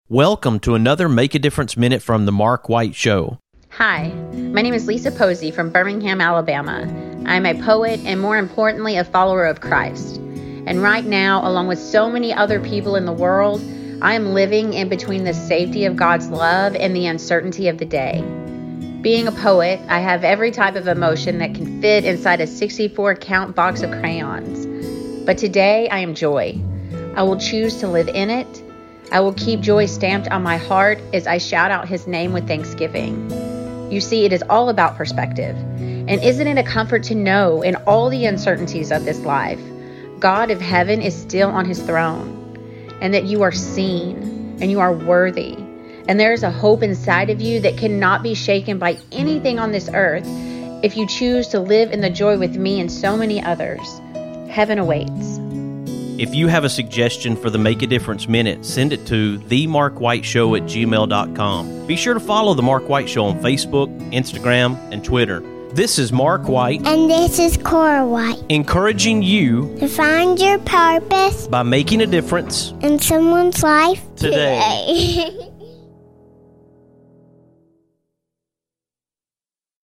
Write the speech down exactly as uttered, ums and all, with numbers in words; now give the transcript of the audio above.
Welcome to another Make a Difference Minute from The Mark White Show. Hi, my name is Lisa Posey from Birmingham, Alabama. I'm a poet and, more importantly, a follower of Christ. And right now, along with so many other people in the world, I am living in between the safety of God's love and the uncertainty of the day. Being a poet, I have every type of emotion that can fit inside a sixty-four count box of crayons. But today, I am joy. I will choose to live in it. I will keep joy stamped on my heart as I shout out His name with thanksgiving. You see, it is all about perspective. And isn't it a comfort to know in all the uncertainties of this life, God of heaven is still on His throne, and that you are seen and you are worthy. And there is a hope inside of you that cannot be shaken by anything on this earth if you choose to live in the joy with me and so many others. Heaven awaits. If you have a suggestion for the Make a Difference Minute, send it to the mark white show at gmail dot com. Be sure to follow The Mark White Show on Facebook, Instagram, and Twitter. This is Mark White. And this is Cora White. Encouraging you to find your purpose by making a difference in someone's life today. today.